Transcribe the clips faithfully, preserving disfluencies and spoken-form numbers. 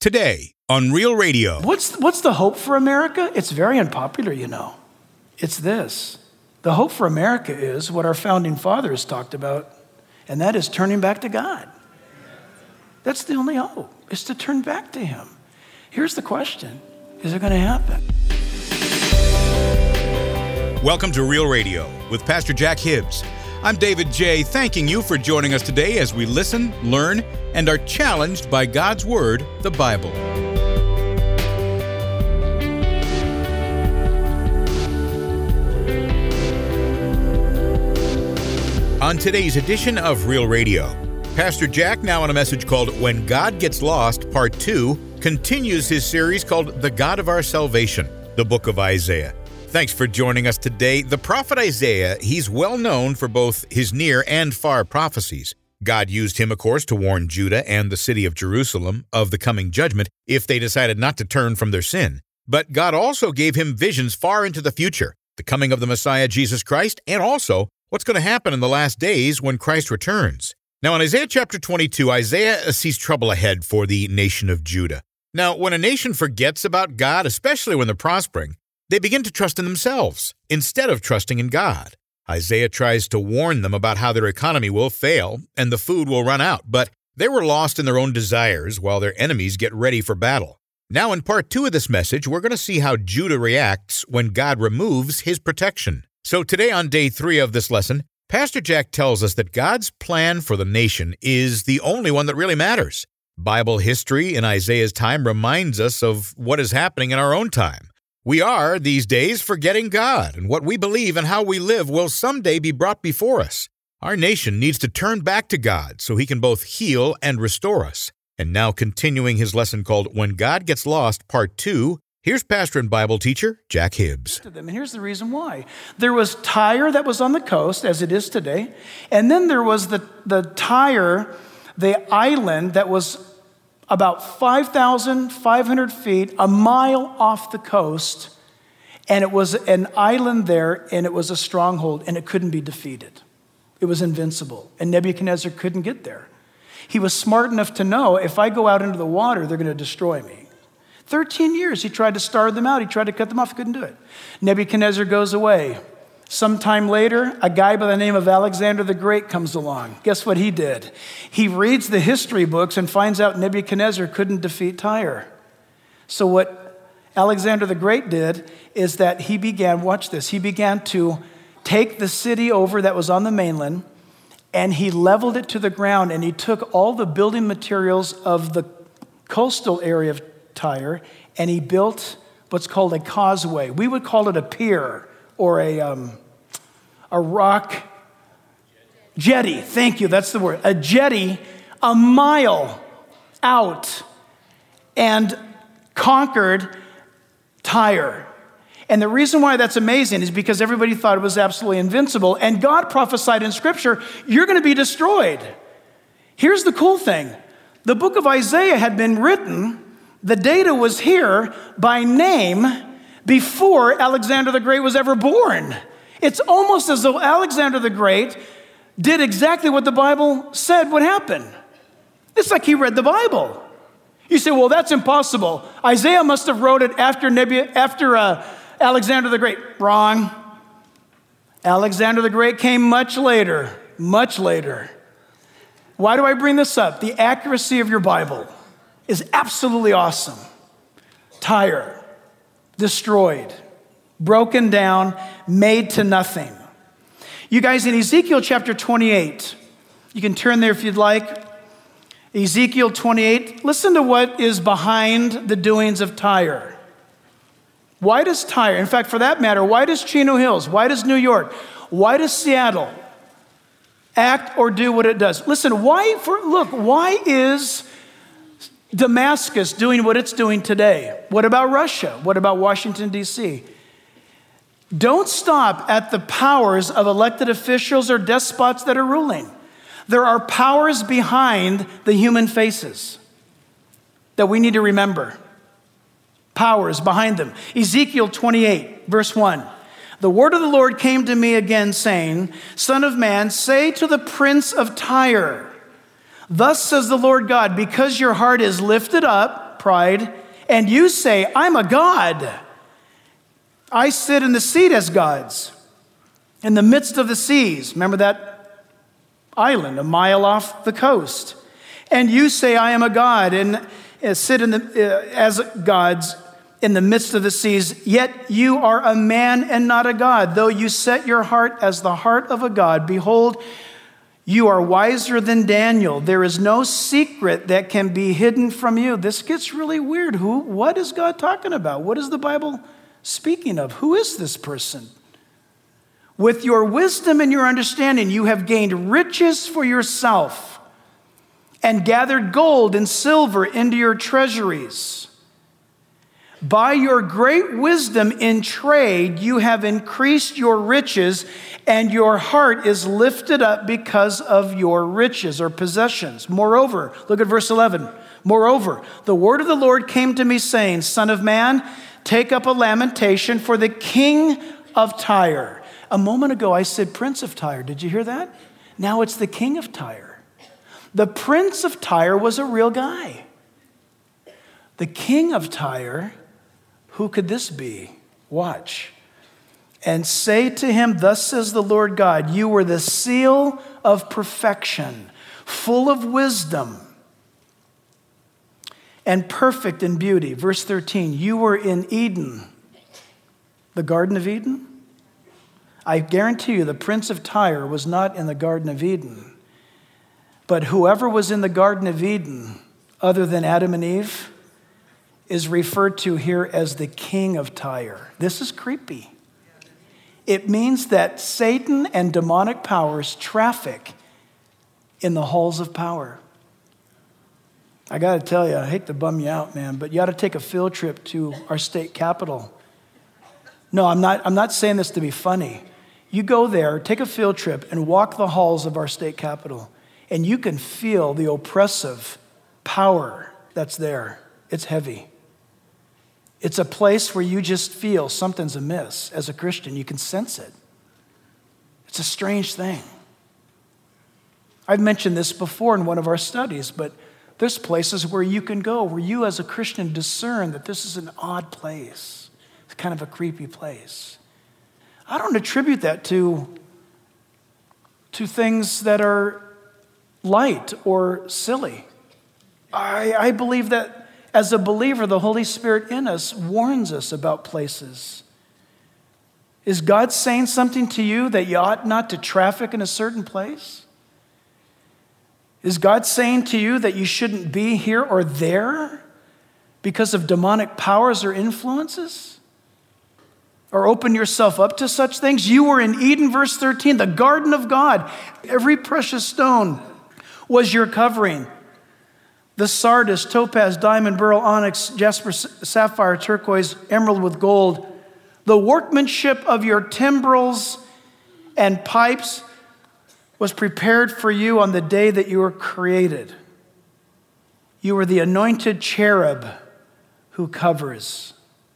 today on Real Radio. What's, what's the hope for America? It's very unpopular, you know. It's this. The hope for America is what our founding fathers talked about, and that is turning back to God. That's the only hope, is to turn back to Him. Here's the question. Is it going to happen? Welcome to Real Radio with Pastor Jack Hibbs. I'm David J., thanking you for joining us today as we listen, learn, and are challenged by God's Word, the Bible. On today's edition of Real Radio, Pastor Jack, now on a message called When God Gets Lost, Part two, continues his series called The God of Our Salvation, the book of Isaiah. Thanks for joining us today. The prophet Isaiah, he's well known for both his near and far prophecies. God used him, of course, to warn Judah and the city of Jerusalem of the coming judgment if they decided not to turn from their sin. But God also gave him visions far into the future, the coming of the Messiah, Jesus Christ, and also what's going to happen in the last days when Christ returns. Now, in Isaiah chapter twenty-two, Isaiah sees trouble ahead for the nation of Judah. Now, when a nation forgets about God, especially when they're prospering, they begin to trust in themselves instead of trusting in God. Isaiah tries to warn them about how their economy will fail and the food will run out, but they were lost in their own desires while their enemies get ready for battle. Now, in part two of this message, we're going to see how Judah reacts when God removes his protection. So today on day three of this lesson, Pastor Jack tells us that God's plan for the nation is the only one that really matters. Bible history in Isaiah's time reminds us of what is happening in our own time. We are, these days, forgetting God, and what we believe and how we live will someday be brought before us. Our nation needs to turn back to God so He can both heal and restore us. And now, continuing his lesson called When God Gets Lost, Part two, here's pastor and Bible teacher Jack Hibbs. And here's the reason why. There was Tyre that was on the coast, as it is today, and then there was the, the Tyre, the island that was about five thousand five hundred feet, a mile off the coast, and it was an island there, and it was a stronghold, and it couldn't be defeated. It was invincible, and Nebuchadnezzar couldn't get there. He was smart enough to know, if I go out into the water, they're going to destroy me. thirteen years, he tried to starve them out. He tried to cut them off. He couldn't do it. Nebuchadnezzar goes away. Sometime later, a guy by the name of Alexander the Great comes along. Guess what he did? He reads the history books and finds out Nebuchadnezzar couldn't defeat Tyre. So what Alexander the Great did is that he began, watch this, he began to take the city over that was on the mainland, and he leveled it to the ground, and he took all the building materials of the coastal area of Tyre, and he built what's called a causeway. We would call it a pier or a um, a rock jetty. Thank you, that's the word. A jetty a mile out, and conquered Tyre. And the reason why that's amazing is because everybody thought it was absolutely invincible, and God prophesied in Scripture, you're going to be destroyed. Here's the cool thing. The book of Isaiah had been written, the data was here by name before Alexander the Great was ever born. It's almost as though Alexander the Great did exactly what the Bible said would happen. It's like he read the Bible. You say, well, that's impossible. Isaiah must have wrote it after Nebu- after uh, Alexander the Great. Wrong. Alexander the Great came much later, much later. Why do I bring this up? The accuracy of your Bible is absolutely awesome. Tyre, destroyed, broken down, made to nothing. You guys, in Ezekiel chapter twenty-eight, you can turn there if you'd like. Ezekiel twenty-eight, listen to what is behind the doings of Tyre. Why does Tyre, in fact, for that matter, why does Chino Hills, why does New York, why does Seattle act or do what it does? Listen, why, for look, why is Damascus doing what it's doing today? What about Russia? What about Washington, D C? Don't stop at the powers of elected officials or despots that are ruling. There are powers behind the human faces that we need to remember. Powers behind them. Ezekiel twenty-eight, verse one. The word of the Lord came to me again, saying, Son of man, say to the prince of Tyre, thus says the Lord God, because your heart is lifted up, pride, and you say, I'm a god. I sit in the seat as gods, in the midst of the seas. Remember that island a mile off the coast. And you say, I am a god, and uh, sit in the, uh, as gods in the midst of the seas. Yet you are a man and not a god. Though you set your heart as the heart of a god, behold, you are wiser than Daniel. There is no secret that can be hidden from you. This gets really weird. Who? What is God talking about? What is the Bible speaking of? Who is this person? With your wisdom and your understanding, you have gained riches for yourself and gathered gold and silver into your treasuries. By your great wisdom in trade, you have increased your riches, and your heart is lifted up because of your riches or possessions. Moreover, look at verse eleven. Moreover, the word of the Lord came to me saying, Son of man, take up a lamentation for the king of Tyre. A moment ago, I said Prince of Tyre. Did you hear that? Now it's the king of Tyre. The Prince of Tyre was a real guy. The king of Tyre, who could this be? Watch. And say to him, thus says the Lord God, you were the seal of perfection, full of wisdom and perfect in beauty. Verse thirteen, you were in Eden, the Garden of Eden. I guarantee you the Prince of Tyre was not in the Garden of Eden. But whoever was in the Garden of Eden, other than Adam and Eve, is referred to here as the king of Tyre. This is creepy. It means that Satan and demonic powers traffic in the halls of power. I got to tell you, I hate to bum you out, man, but you ought to take a field trip to our state capitol. No, I'm not, I'm not saying this to be funny. You go there, take a field trip, and walk the halls of our state capitol, and you can feel the oppressive power that's there. It's heavy. It's a place where you just feel something's amiss. As a Christian, you can sense it. It's a strange thing. I've mentioned this before in one of our studies, but there's places where you can go where you as a Christian discern that this is an odd place. It's kind of a creepy place. I don't attribute that to, to things that are light or silly. I, I believe that as a believer, the Holy Spirit in us warns us about places. Is God saying something to you that you ought not to traffic in a certain place? Is God saying to you that you shouldn't be here or there because of demonic powers or influences? Or open yourself up to such things? You were in Eden, verse thirteen, the garden of God. Every precious stone was your covering. The sardius, topaz, diamond, beryl, onyx, jasper, sapphire, turquoise, emerald with gold. The workmanship of your timbrels and pipes was prepared for you on the day that you were created. You were the anointed cherub who covers.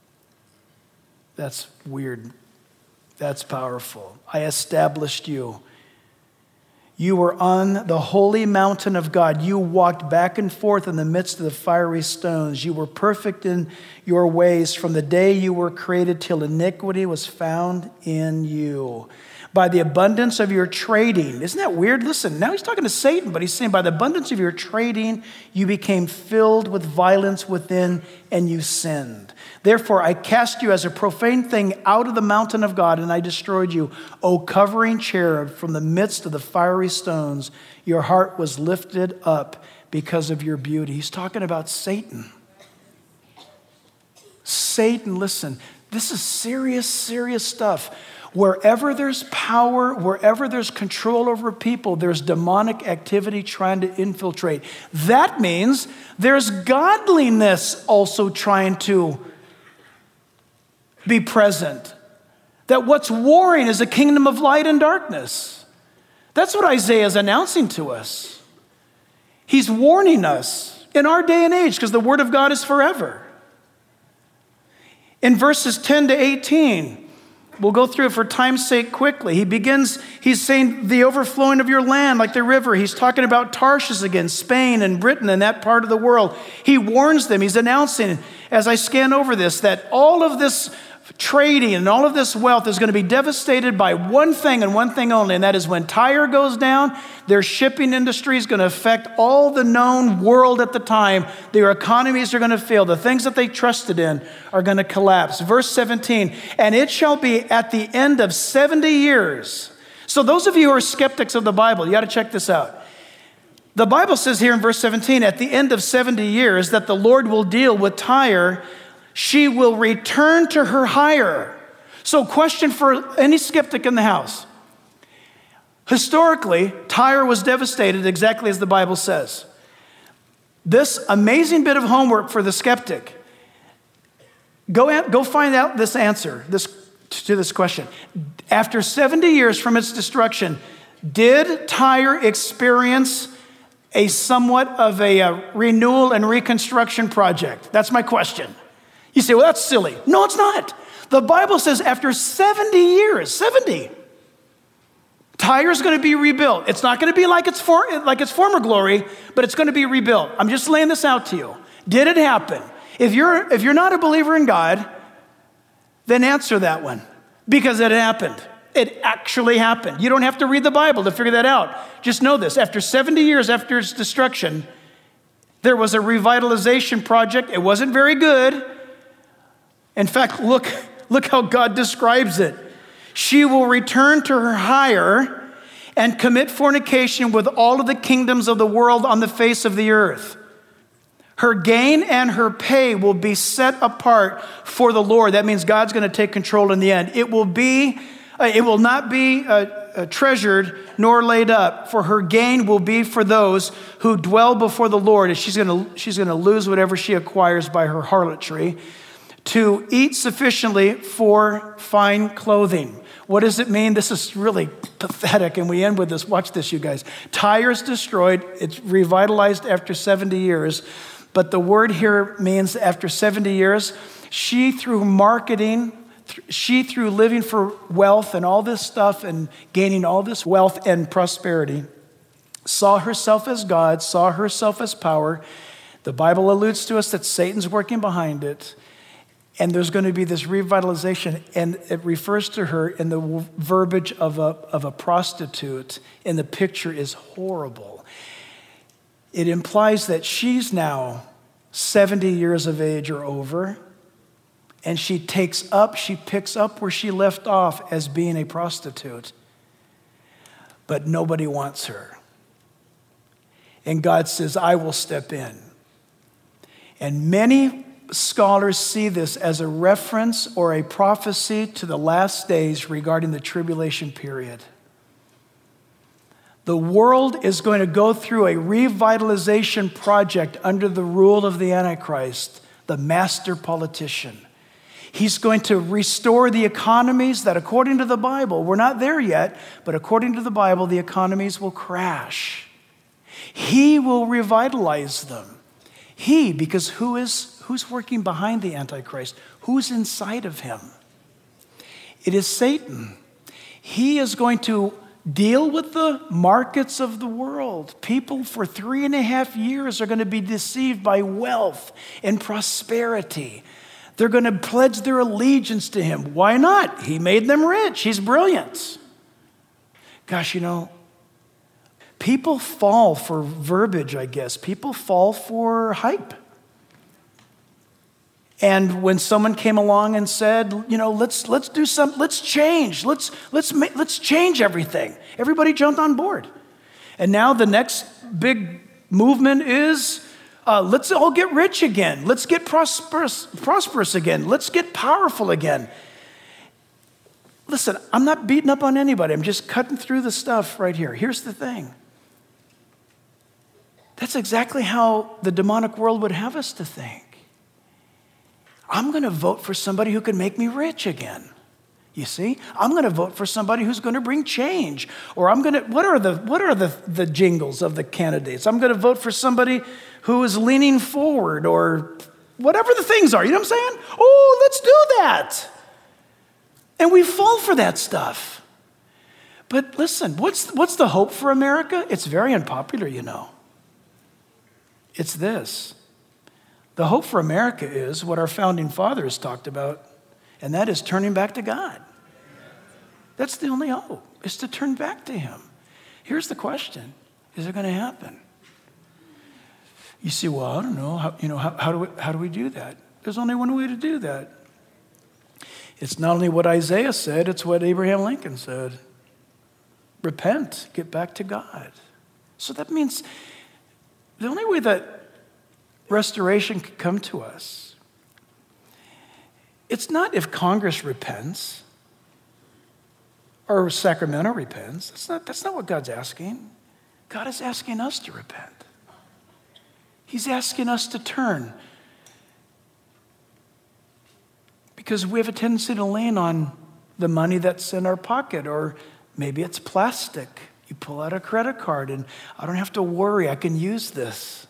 That's weird. That's powerful. I established you. You were on the holy mountain of God. You walked back and forth in the midst of the fiery stones. You were perfect in your ways from the day you were created till iniquity was found in you. By the abundance of your trading. Isn't that weird? Listen, now he's talking to Satan, but he's saying by the abundance of your trading, you became filled with violence within and you sinned. Therefore, I cast you as a profane thing out of the mountain of God, and I destroyed you, O covering cherub, from the midst of the fiery stones. Your heart was lifted up because of your beauty. He's talking about Satan. Satan, listen, this is serious, serious stuff. Wherever there's power, wherever there's control over people, there's demonic activity trying to infiltrate. That means there's godliness also trying to be present. That what's warring is a kingdom of light and darkness. That's what Isaiah is announcing to us. He's warning us in our day and age because the word of God is forever. In verses ten to eighteen, We'll go through it for time's sake quickly. He begins, he's saying the overflowing of your land like the river. He's talking about Tarshish again, Spain and Britain and that part of the world. He warns them, he's announcing, as I scan over this, that all of this trading and all of this wealth is going to be devastated by one thing and one thing only, and that is when Tyre goes down, their shipping industry is going to affect all the known world at the time. Their economies are going to fail. The things that they trusted in are going to collapse. Verse seventeen, and it shall be at the end of seventy years. So those of you who are skeptics of the Bible, you got to check this out. The Bible says here in verse seventeen, at the end of seventy years, that the Lord will deal with Tyre. She will return to her hire. So question for any skeptic in the house. Historically, Tyre was devastated exactly as the Bible says. This amazing bit of homework for the skeptic. Go, at, go find out this answer this, to this question. After seventy years from its destruction, did Tyre experience a somewhat of a, a renewal and reconstruction project? That's my question. You say, well, that's silly. No, it's not. The Bible says after seventy years, seventy, Tyre's going to be rebuilt. It's not going to be like its, for, like its former glory, but it's going to be rebuilt. I'm just laying this out to you. Did it happen? If you're, if you're not a believer in God, then answer that one, because it happened. It actually happened. You don't have to read the Bible to figure that out. Just know this. After seventy years after its destruction, there was a revitalization project. It wasn't very good. In fact, look, look how God describes it. She will return to her hire and commit fornication with all of the kingdoms of the world on the face of the earth. Her gain and her pay will be set apart for the Lord. That means God's going to take control in the end. It will be, uh, it will not be uh, uh, treasured nor laid up, for her gain will be for those who dwell before the Lord. And she's going to, she's going to lose whatever she acquires by her harlotry, to eat sufficiently for fine clothing. What does it mean? This is really pathetic, and we end with this. Watch this, you guys. Tyre's destroyed. It's revitalized after seventy years, but the word here means after seventy years, she through marketing, she through living for wealth and all this stuff and gaining all this wealth and prosperity, saw herself as God, saw herself as power. The Bible alludes to us that Satan's working behind it. And there's going to be this revitalization, and it refers to her in the verbiage of a, of a prostitute, and the picture is horrible. It implies that she's now seventy years of age or over, and she takes up, she picks up where she left off as being a prostitute. But nobody wants her. And God says, I will step in. And many scholars see this as a reference or a prophecy to the last days regarding the tribulation period. The world is going to go through a revitalization project under the rule of the Antichrist, the master politician. He's going to restore the economies that, according to the Bible, we're not there yet, but according to the Bible, the economies will crash. He will revitalize them. He, because who is Who's working behind the Antichrist? Who's inside of him? It is Satan. He is going to deal with the markets of the world. People for three and a half years are going to be deceived by wealth and prosperity. They're going to pledge their allegiance to him. Why not? He made them rich. He's brilliant. Gosh, you know, people fall for verbiage, I guess. People fall for hype. And when someone came along and said, you know, let's let's do some, let's change, let's let's ma- let's change everything, everybody jumped on board. And now the next big movement is, uh, let's all get rich again, let's get prosperous, prosperous again, let's get powerful again. Listen, I'm not beating up on anybody. I'm just cutting through the stuff right here. Here's the thing. That's exactly how the demonic world would have us to think. I'm going to vote for somebody who can make me rich again. You see? I'm going to vote for somebody who's going to bring change. Or I'm going to, what are the what are the, the jingles of the candidates? I'm going to vote for somebody who is leaning forward, or whatever the things are. You know what I'm saying? Oh, let's do that. And we fall for that stuff. But listen, what's, what's the hope for America? It's very unpopular, you know. It's this. The hope for America is what our founding fathers talked about, and that is turning back to God. That's the only hope, is to turn back to him. Here's the question. Is it going to happen? You see, well, I don't know. How, you know, how, how, do we, how do we do that? There's only one way to do that. It's not only what Isaiah said, it's what Abraham Lincoln said. Repent, get back to God. So that means the only way that restoration can come to us, it's not if Congress repents or Sacramento repents. That's not, that's not what God's asking. God is asking us to repent. He's asking us to turn. Because we have a tendency to lean on the money that's in our pocket, or maybe it's plastic. You pull out a credit card and I don't have to worry, I can use this.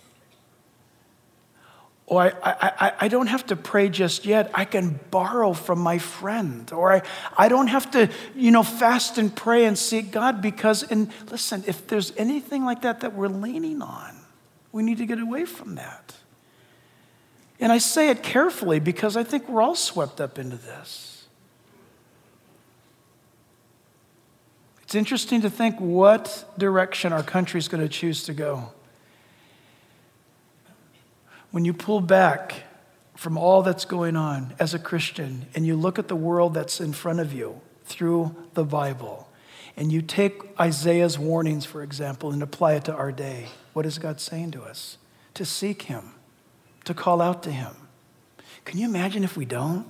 Or I, I, I, I don't have to pray just yet, I can borrow from my friend. Or I, I don't have to, you know, fast and pray and seek God because, and listen, if there's anything like that that we're leaning on, we need to get away from that. And I say it carefully because I think we're all swept up into this. It's interesting to think what direction our country is going to choose to go. When you pull back from all that's going on as a Christian and you look at the world that's in front of you through the Bible, and you take Isaiah's warnings, for example, and apply it to our day, what is God saying to us? To seek him, to call out to him. Can you imagine if we don't?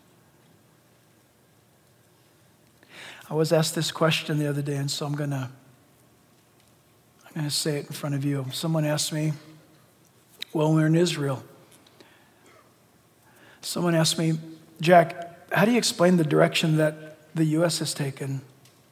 I was asked this question the other day, and so I'm gonna, I'm gonna say it in front of you. Someone asked me, well, we're in Israel. Someone asked me, Jack, how do you explain the direction that the U S has taken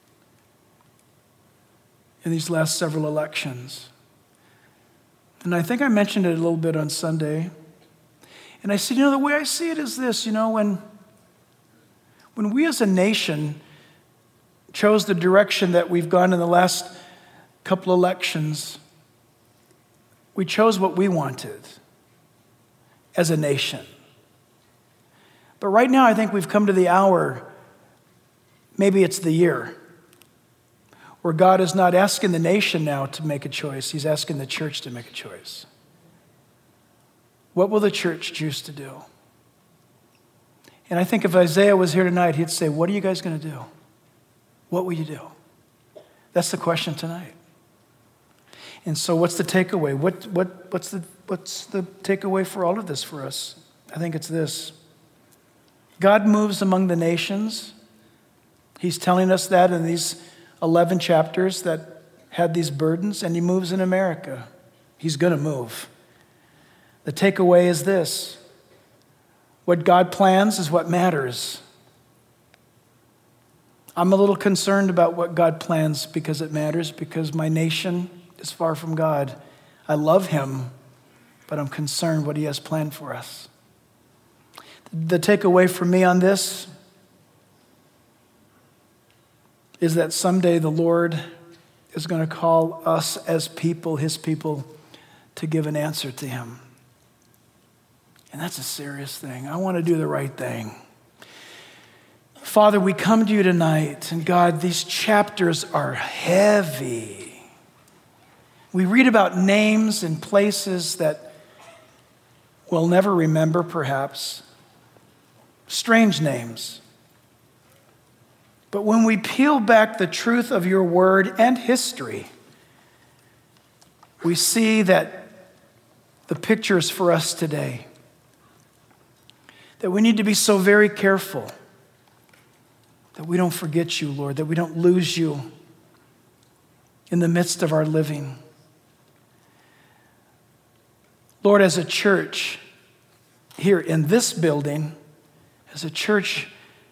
in these last several elections? And I think I mentioned it a little bit on Sunday. And I said, you know, the way I see it is this, you know, when, when we as a nation chose the direction that we've gone in the last couple elections, we chose what we wanted as a nation. But right now, I think we've come to the hour, maybe it's the year, where God is not asking the nation now to make a choice. He's asking the church to make a choice. What will the church choose to do? And I think if Isaiah was here tonight, he'd say, what are you guys going to do? What will you do? That's the question tonight. And so what's the takeaway? What, what, what's the, what's the takeaway for all of this for us? I think it's this. God moves among the nations. He's telling us that in these eleven chapters that had these burdens, and he moves in America. He's going to move. The takeaway is this. What God plans is what matters. I'm a little concerned about what God plans because it matters, because my nation is far from God. I love him, but I'm concerned what he has planned for us. The takeaway for me on this is that someday the Lord is going to call us as people, his people, to give an answer to him. And that's a serious thing. I want to do the right thing. Father, we come to you tonight, and God, these chapters are heavy. We read about names and places that we'll never remember, perhaps. Strange names. But when we peel back the truth of your word and history, we see that the pictures for us today, that we need to be so very careful that we don't forget you, Lord, that we don't lose you in the midst of our living. Lord, as a church here in this building, as a church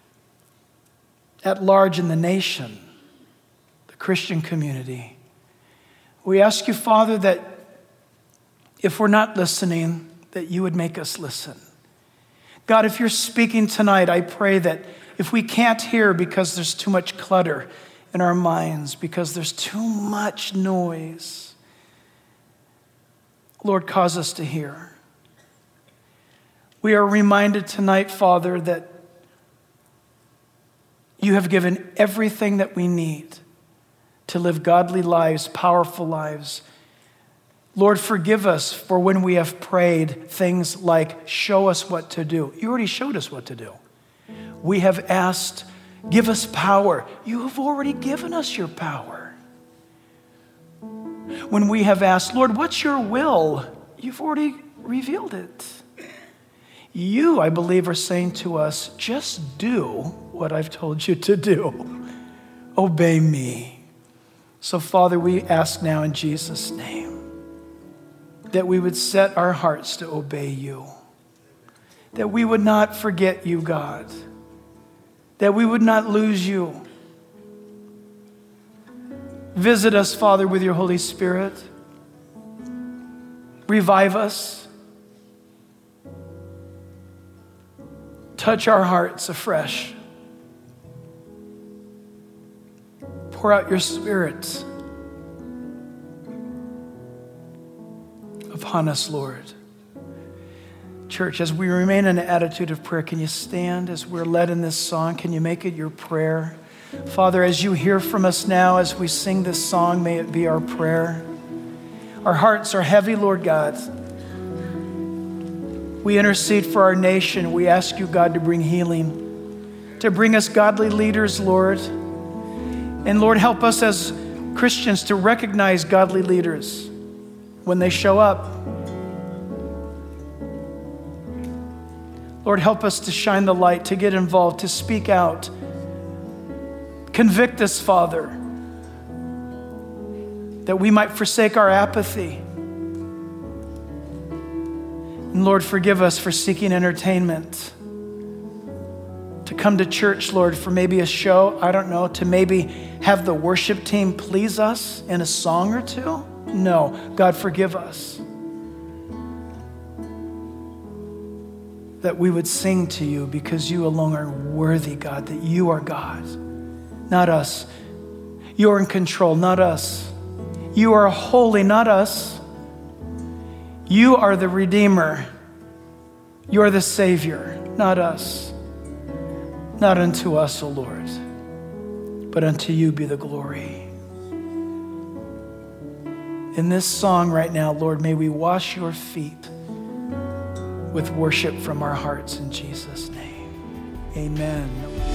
at large in the nation, the Christian community, we ask you, Father, that if we're not listening, that you would make us listen. God, if you're speaking tonight, I pray that if we can't hear because there's too much clutter in our minds, because there's too much noise, Lord, cause us to hear. We are reminded tonight, Father, that you have given everything that we need to live godly lives, powerful lives. Lord, forgive us for when we have prayed things like, show us what to do. You already showed us what to do. We have asked, give us power. You have already given us your power. When we have asked, Lord, what's your will? You've already revealed it. You, I believe, are saying to us, just do what I've told you to do. Obey me. So, Father, we ask now in Jesus' name that we would set our hearts to obey you, that we would not forget you, God, that we would not lose you. Visit us, Father, with your Holy Spirit. Revive us. Touch our hearts afresh. Pour out your Spirit upon us, Lord. Church, as we remain in an attitude of prayer, can you stand as we're led in this song? Can you make it your prayer? Father, as you hear from us now, as we sing this song, may it be our prayer. Our hearts are heavy, Lord God. We intercede for our nation. We ask you, God, to bring healing, to bring us godly leaders, Lord. And Lord, help us as Christians to recognize godly leaders when they show up. Lord, help us to shine the light, to get involved, to speak out. Convict us, Father, that we might forsake our apathy. And Lord, forgive us for seeking entertainment. To come to church, Lord, for maybe a show, I don't know, to maybe have the worship team please us in a song or two. No, God, forgive us. That we would sing to you because you alone are worthy, God, that you are God, not us. You're in control, not us. You are holy, not us. You are the Redeemer. You are the Savior, not us. Not unto us, O Lord, but unto you be the glory. In this song right now, Lord, may we wash your feet with worship from our hearts in Jesus' name. Amen.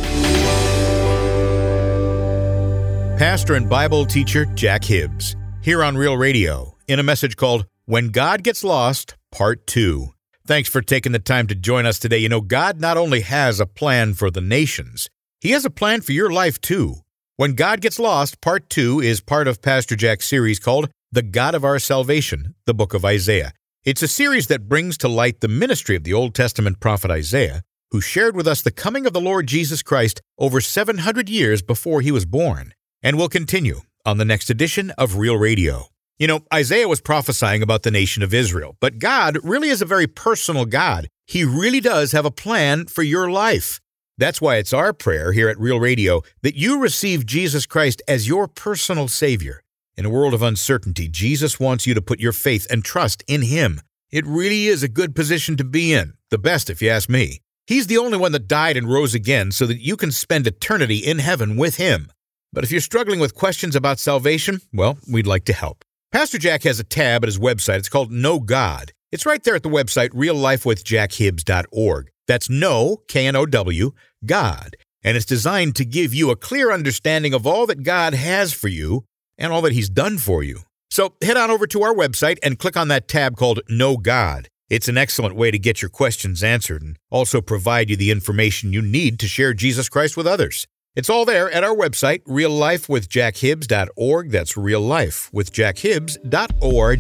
Pastor and Bible teacher Jack Hibbs, here on Real Radio, in a message called When God Gets Lost, Part two. Thanks for taking the time to join us today. You know, God not only has a plan for the nations, He has a plan for your life too. When God Gets Lost, Part two is part of Pastor Jack's series called The God of Our Salvation, the Book of Isaiah. It's a series that brings to light the ministry of the Old Testament prophet Isaiah, who shared with us the coming of the Lord Jesus Christ over seven hundred years before He was born, and will continue on the next edition of Real Radio. You know, Isaiah was prophesying about the nation of Israel, but God really is a very personal God. He really does have a plan for your life. That's why it's our prayer here at Real Radio that you receive Jesus Christ as your personal Savior. In a world of uncertainty, Jesus wants you to put your faith and trust in Him. It really is a good position to be in, the best if you ask me. He's the only one that died and rose again so that you can spend eternity in heaven with Him. But if you're struggling with questions about salvation, well, we'd like to help. Pastor Jack has a tab at his website. It's called Know God. It's right there at the website, real life with jack hibbs dot org. That's Know, K N O W, God. And it's designed to give you a clear understanding of all that God has for you and all that He's done for you. So head on over to our website and click on that tab called Know God. It's an excellent way to get your questions answered and also provide you the information you need to share Jesus Christ with others. It's all there at our website, real life with jack hibbs dot org. That's real life with jack hibbs dot org.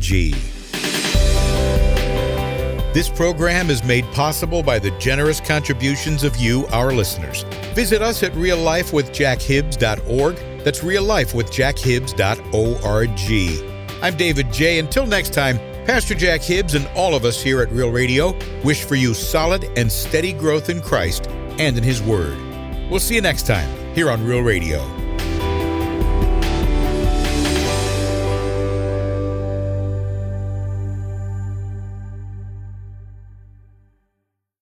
This program is made possible by the generous contributions of you, our listeners. Visit us at real life with jack hibbs dot org. That's real life with jack hibbs dot org. I'm David J. Until next time, Pastor Jack Hibbs and all of us here at Real Radio wish for you solid and steady growth in Christ and in His Word. We'll see you next time here on Real Radio.